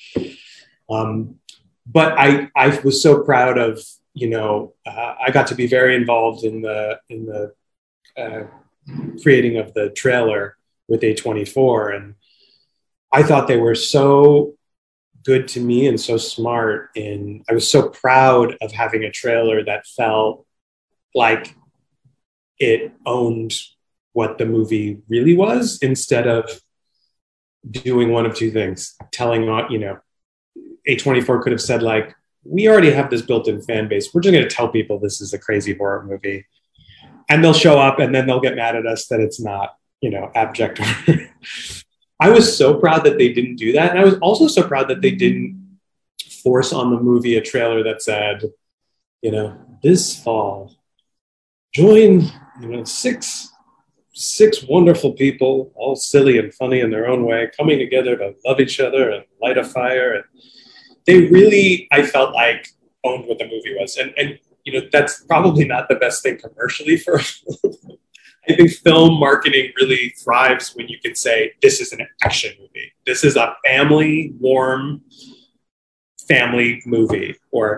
but I was so proud of, I got to be very involved in the creating of the trailer with A24, and I thought they were so good to me and so smart. And I was so proud of having a trailer that felt like it owned what the movie really was, instead of doing one of two things. Telling, A24 could have said, like, we already have this built-in fan base. We're just going to tell people this is a crazy horror movie. And they'll show up and then they'll get mad at us that it's not, abject horror. I was so proud that they didn't do that. And I was also so proud that they didn't force on the movie a trailer that said, this fall, join, six wonderful people, all silly and funny in their own way, coming together to love each other and light a fire. And they really, I felt like, owned what the movie was. And that's probably not the best thing commercially for I think film marketing really thrives when you can say, this is an action movie. This is a family, warm family movie.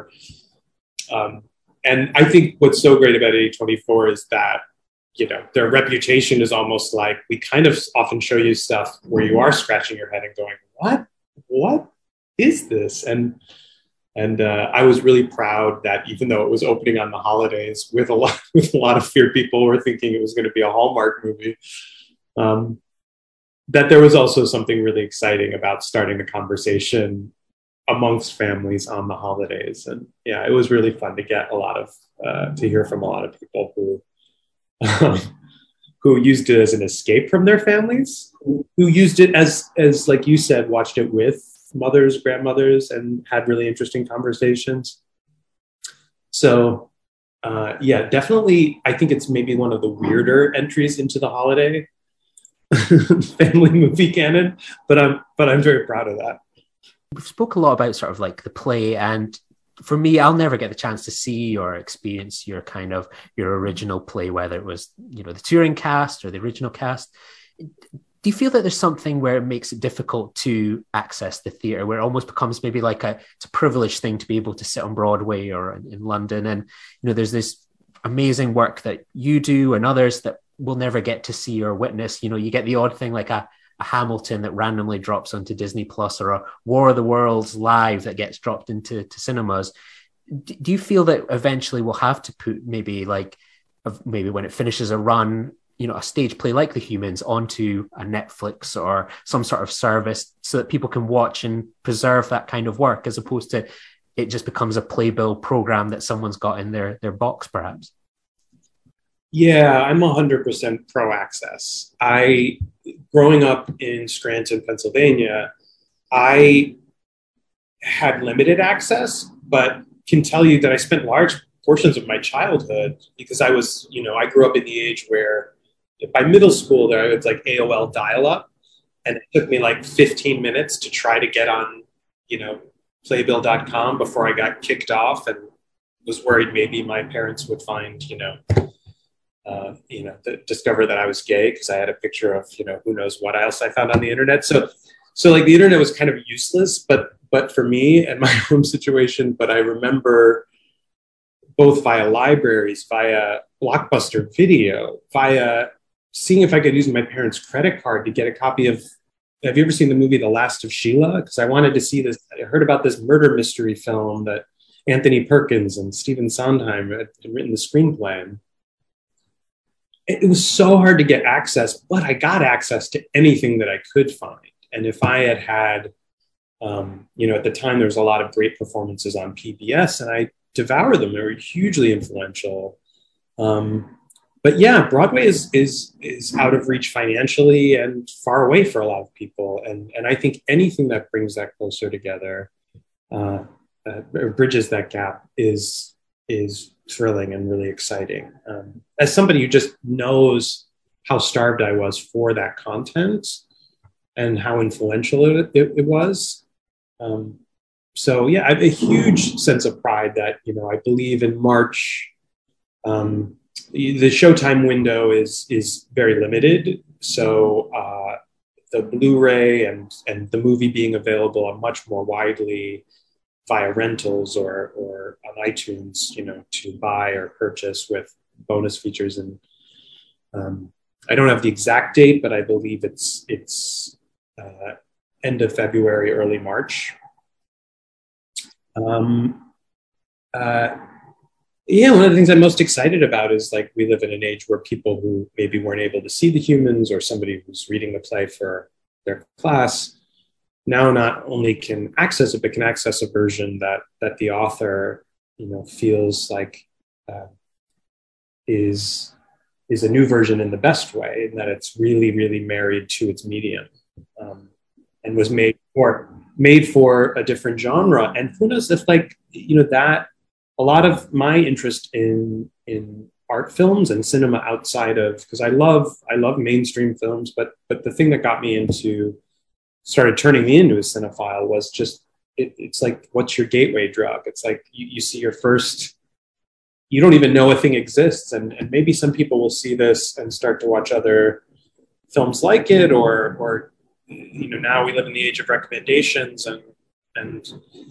And I think what's so great about A24 is that, their reputation is almost like, we kind of often show you stuff where you are scratching your head and going, what is this? And I was really proud that even though it was opening on the holidays with a lot of fear, people were thinking it was going to be a Hallmark movie, that there was also something really exciting about starting the conversation amongst families on the holidays. And yeah, it was really fun to get to hear from a lot of people who used it as an escape from their families, who used it as like you said, watched it with mothers, grandmothers, and had really interesting conversations. So definitely, I think it's maybe one of the weirder entries into the holiday family movie canon, but I'm very proud of that. We've spoke a lot about sort of like the play, and for me, I'll never get the chance to see or experience your original play, whether it was, the touring cast or the original cast. Do you feel that there's something where it makes it difficult to access the theatre, where it almost becomes maybe like it's a privileged thing to be able to sit on Broadway or in London? And, there's this amazing work that you do and others that we'll never get to see or witness. You get the odd thing like a Hamilton that randomly drops onto Disney Plus, or a War of the Worlds live that gets dropped into cinemas. Do you feel that eventually we'll have to put maybe when it finishes a run, a stage play like The Humans onto a Netflix or some sort of service so that people can watch and preserve that kind of work, as opposed to it just becomes a playbill program that someone's got in their box, perhaps? Yeah, I'm 100% pro access. Growing up in Scranton, Pennsylvania, I had limited access, but can tell you that I spent large portions of my childhood, because I was, I grew up in the age where by middle school there was like AOL dial-up, and it took me like 15 minutes to try to get on, playbill.com before I got kicked off, and was worried maybe my parents would find, discover that I was gay because I had a picture of, who knows what else I found on the internet. So like the internet was kind of useless, but for me and my home situation. But I remember both via libraries, via Blockbuster Video, via seeing if I could use my parents' credit card to get a copy of, have you ever seen the movie The Last of Sheila? Because I wanted to see this. I heard about this murder mystery film that Anthony Perkins and Stephen Sondheim had written the screenplay. It was so hard to get access, but I got access to anything that I could find. And if I had, at the time, there was a lot of great performances on PBS, and I devoured them. They were hugely influential. But yeah, Broadway is out of reach financially and far away for a lot of people. And I think anything that brings that closer together, or bridges that gap, is thrilling and really exciting. As somebody who just knows how starved I was for that content and how influential it was, so yeah, I have a huge sense of pride that, I believe in March. The Showtime window is very limited. So the Blu-ray and the movie being available on much more widely via rentals or on iTunes, to buy or purchase with bonus features. And I don't have the exact date, but I believe it's end of February, early March. Yeah, one of the things I'm most excited about is like we live in an age where people who maybe weren't able to see The Humans, or somebody who's reading the play for their class, now not only can access it, but can access a version that the author, feels like is a new version in the best way, and that it's really, really married to its medium, and was made for a different genre. And who knows if that a lot of my interest in art films and cinema outside of, because I love mainstream films, but the thing that got me started turning me into a cinephile was just it's like, what's your gateway drug? It's like you see your first, you don't even know a thing exists, and maybe some people will see this and start to watch other films like it, or now we live in the age of recommendations and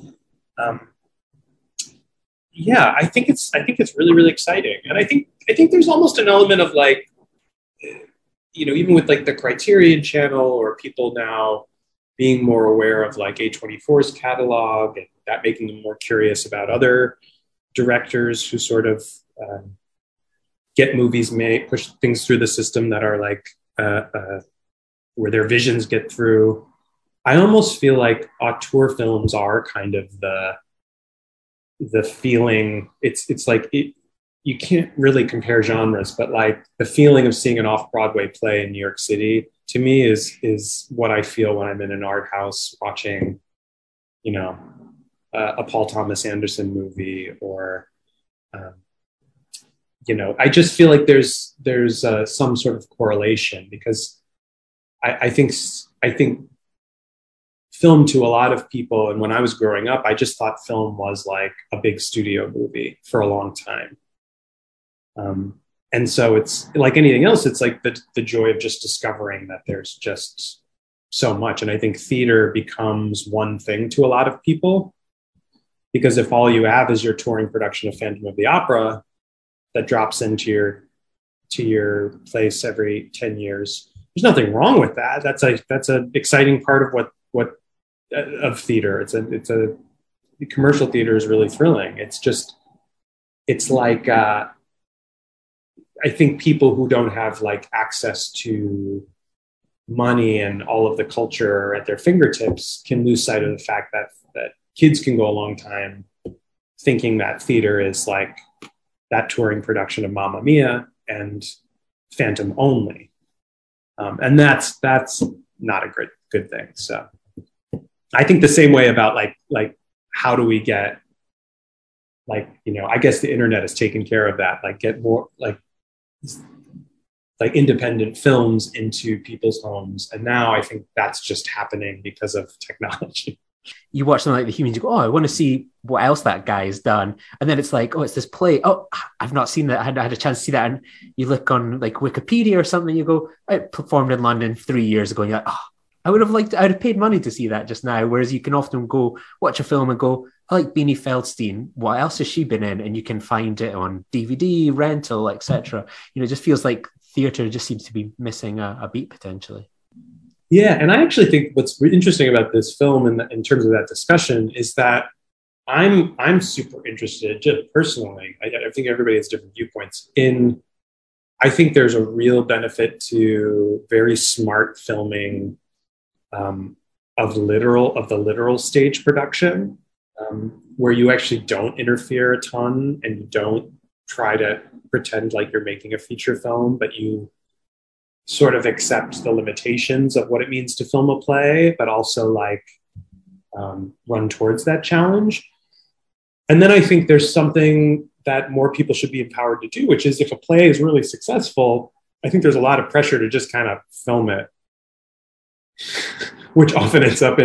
yeah, I think it's really, really exciting. And I think there's almost an element of like, even with like the Criterion channel, or people now being more aware of like A24's catalog, and that making them more curious about other directors who sort of get movies made, push things through the system that are like where their visions get through. I almost feel like auteur films are kind of the feeling. It's like you can't really compare genres, but like the feeling of seeing an off-Broadway play in New York City to me is what I feel when I'm in an art house watching, a Paul Thomas Anderson movie, or I just feel like there's some sort of correlation, because I think film to a lot of people, and when I was growing up, I just thought film was like a big studio movie for a long time. And so it's like anything else, it's like the joy of just discovering that there's just so much. And I think theater becomes one thing to a lot of people, because if all you have is your touring production of Phantom of the Opera that drops into your place every 10 years, there's nothing wrong with that. That's an exciting part of what of theater. It's a commercial theater is really thrilling. It's like I think people who don't have like access to money and all of the culture at their fingertips can lose sight of the fact that kids can go a long time thinking that theater is like that touring production of Mamma Mia and Phantom only, and that's not a good thing. So I think the same way about like how do we get I guess the internet has taken care of that, like get more like independent films into people's homes, and now I think that's just happening because of technology. You watch something like The Humans, you go, oh, I want to see what else that guy has done. And then it's like, oh, it's this play. Oh, I've not seen that. I had a chance to see that. And you look on like Wikipedia or something, you go, it performed in London 3 years ago. And you're like, oh, I would have paid money to see that just now. Whereas you can often go watch a film and go, I like Beanie Feldstein. What else has she been in? And you can find it on DVD, rental, etc. It just feels like theatre just seems to be missing a beat potentially. Yeah, and I actually think what's interesting about this film in terms of that discussion is that I'm super interested, just personally. I think everybody has different viewpoints. I think there's a real benefit to very smart filming of the literal stage production, where you actually don't interfere a ton and you don't try to pretend like you're making a feature film, but you sort of accept the limitations of what it means to film a play, but also run towards that challenge. And then I think there's something that more people should be empowered to do, which is if a play is really successful, I think there's a lot of pressure to just kind of film it, which often ends up in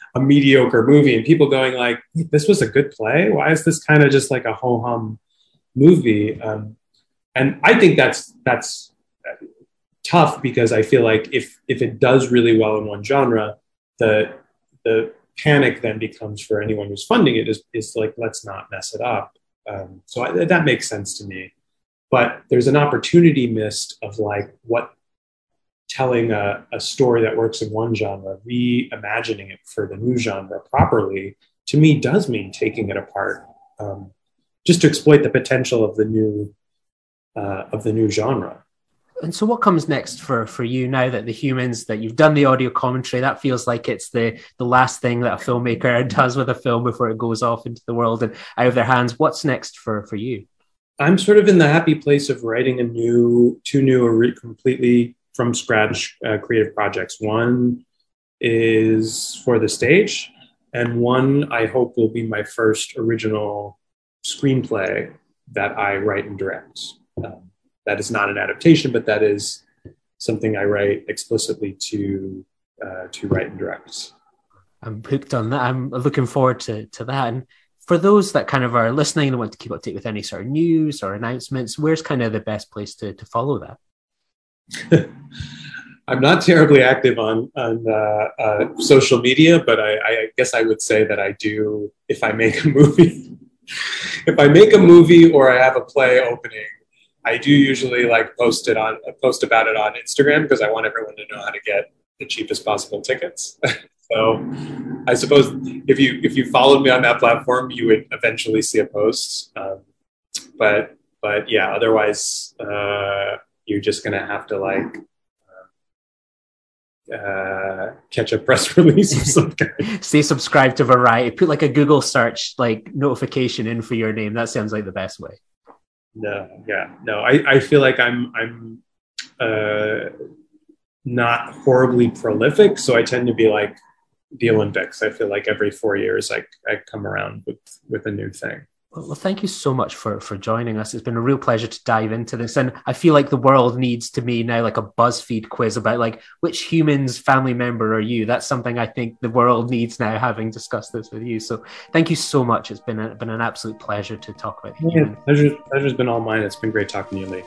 a mediocre movie, and people going like, this was a good play? Why is this kind of just like a ho-hum movie? And I think that's tough, because I feel like if it does really well in one genre, the panic then becomes for anyone who's funding it is like, let's not mess it up. So that makes sense to me. But there's an opportunity missed of like what telling a story that works in one genre, reimagining it for the new genre properly, to me does mean taking it apart, just to exploit the potential of the new genre. And so what comes next for you now that The Humans, that you've done the audio commentary, that feels like it's the last thing that a filmmaker does with a film before it goes off into the world and out of their hands. What's next for you? I'm sort of in the happy place of writing two new completely from scratch creative projects. One is for the stage, and one I hope will be my first original screenplay that I write and direct. That is not an adaptation, but that is something I write explicitly to write and direct. I'm hooked on that. I'm looking forward to that. And for those that kind of are listening and want to keep up to date with any sort of news or announcements, where's kind of the best place to follow that? I'm not terribly active on social media, but I guess I would say that I do if I make a movie. If I make a movie or I have a play opening, I do usually like post about it on Instagram, because I want everyone to know how to get the cheapest possible tickets. So I suppose if you followed me on that platform, you would eventually see a post. But yeah, otherwise you're just gonna have to like catch a press release of some kind. Stay subscribed to Variety. Put like a Google search like notification in for your name. That sounds like the best way. No. I feel like I'm not horribly prolific, so I tend to be like the Olympics. I feel like every 4 years I come around with a new thing. Well, thank you so much for joining us. It's been a real pleasure to dive into this. And I feel like the world needs to me now like a BuzzFeed quiz about like, which Humans family member are you? That's something I think the world needs now, having discussed this with you. So thank you so much. It's been an absolute pleasure to talk about you. Pleasure's been all mine. It's been great talking to you, Lee.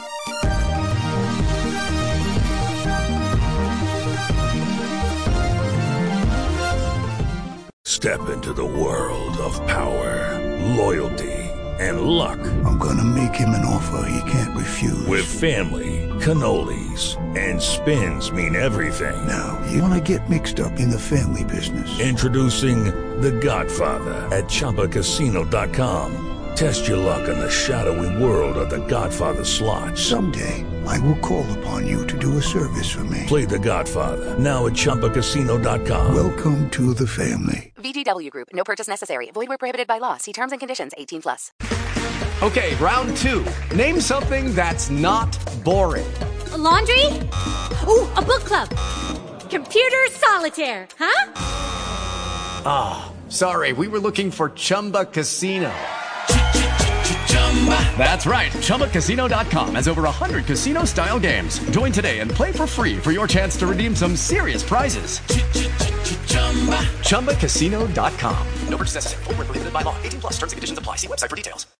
Step into the world of power, loyalty, and luck. I'm gonna make him an offer he can't refuse. With family, cannolis, and spins mean everything. Now, you wanna get mixed up in the family business. Introducing The Godfather at ChumbaCasino.com. Test your luck in the shadowy world of The Godfather slot. Someday, I will call upon you to do a service for me. Play The Godfather now at ChumbaCasino.com. Welcome to the family. VGW Group. No purchase necessary. Void where prohibited by law. See terms and conditions. 18+. Okay, round two. Name something that's not boring. A laundry? Ooh, a book club. Computer solitaire, huh? Ah, sorry, we were looking for Chumba Casino. That's right. ChumbaCasino.com has over 100 casino-style games. Join today and play for free for your chance to redeem some serious prizes. ChumbaCasino.com. No purchase necessary. Void where prohibited by law. 18+. Terms and conditions apply. See website for details.